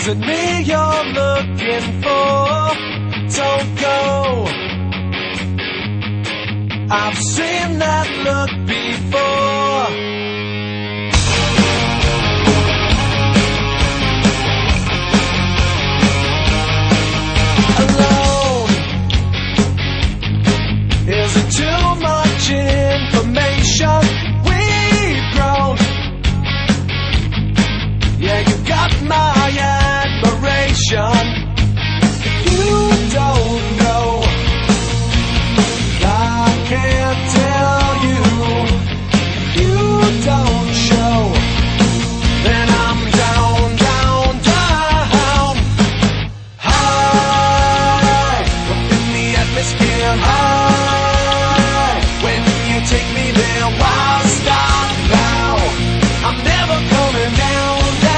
Is it me you're looking for? Don't go. I've seen that look before. Alone. Is it too much information? We've grown. Yeah, you got my admiration. You don't know. I can't tell you. You don't show. Then I'm down, down, down. High up in the atmosphere. High when you take me there. Why stop now? I'm never coming down.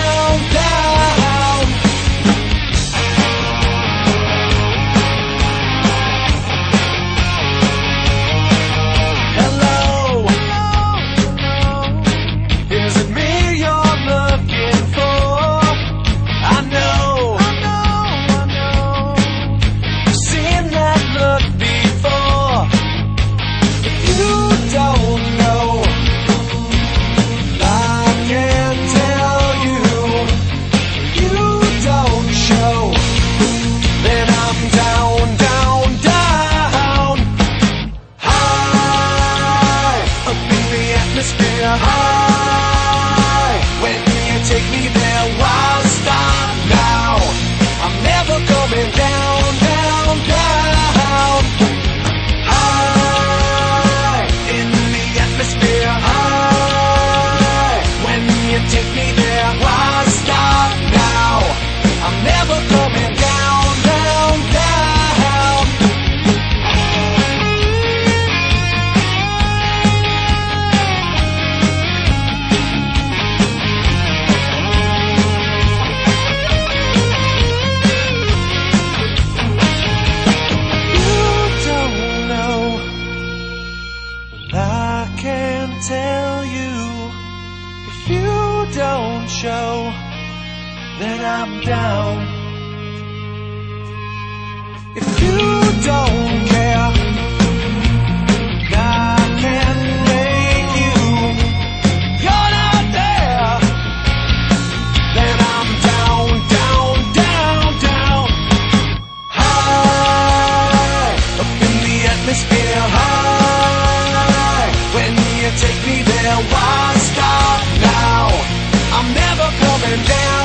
High when you take me there. Why stop now? I'm never coming down, down, down. High in the atmosphere. High when you take me there. Why stop now? I'm never coming down, down, down. Tell you if you don't show, then I'm down. If you don't care, I can make you. You're not there, then I'm down, down, down, down. High up in the atmosphere. High when you take me there. Why stop now? I'm never coming down.